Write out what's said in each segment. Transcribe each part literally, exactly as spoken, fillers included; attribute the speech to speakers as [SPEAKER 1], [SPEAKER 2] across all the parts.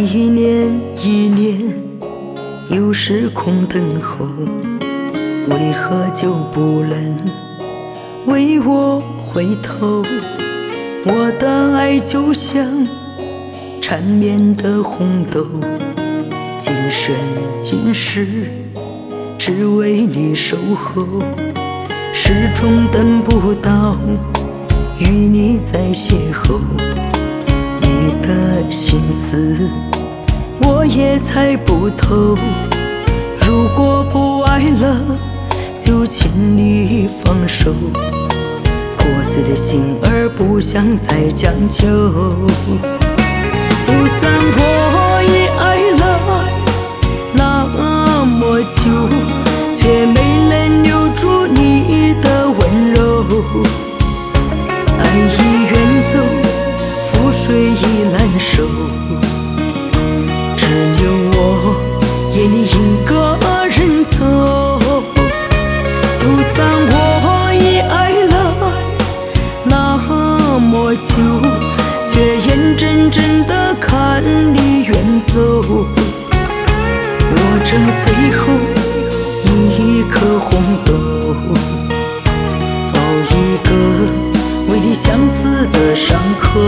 [SPEAKER 1] 一年一年，有时空等候，为何就不能为我回头？我的爱就像缠绵的红豆，今生今世只为你守候，始终等不到与你再邂逅。你的心思我也猜不透，如果不爱了，就请你放手。破碎的心儿不想再将就，就算我已爱了那么久，却没能留住你的温柔。爱已远走，覆水已难收，只留我也你一个人走。就算我已爱了那么久，却眼睁睁地看你远走。我这最后一颗红豆，熬一个为你相思的伤口。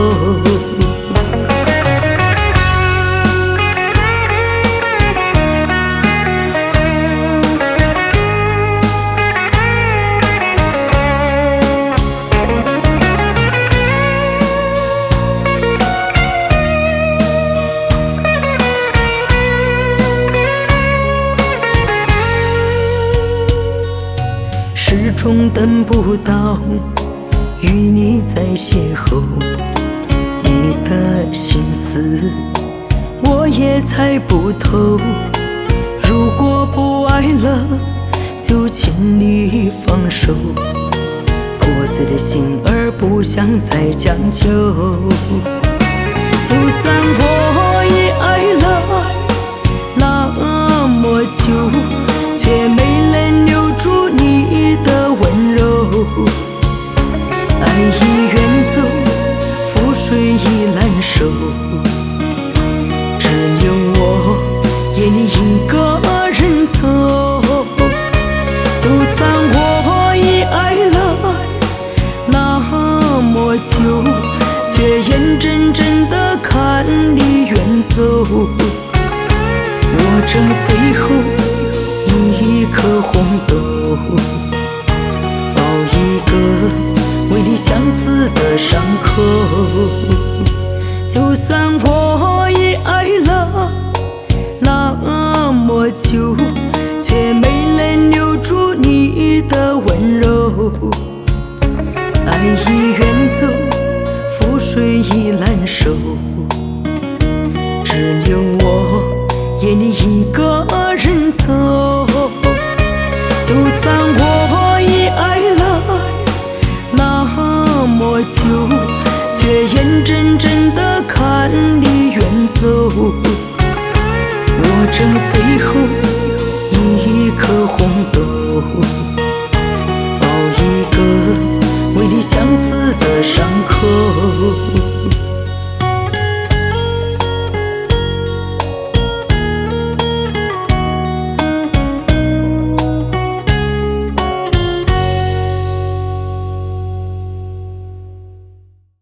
[SPEAKER 1] 始终等不到与你再邂逅，你的心思我也猜不透，如果不爱了，就请你放手。破碎的心儿不想再将就，就算我已爱了那么久，却没能留住你的温柔。爱已远走，覆水已难收，只留我也你一个人走。就算我已爱了那么久，却眼睁睁地看你远走。我这最后一颗红豆，熬一个为你相思的伤口。就算我已爱了那么久，却没能留住你的温柔。爱已远走，覆水已难收，只留我也你一个人走。就算我已爱了那么久，却眼睁睁地看你远走。我这最后一颗红豆，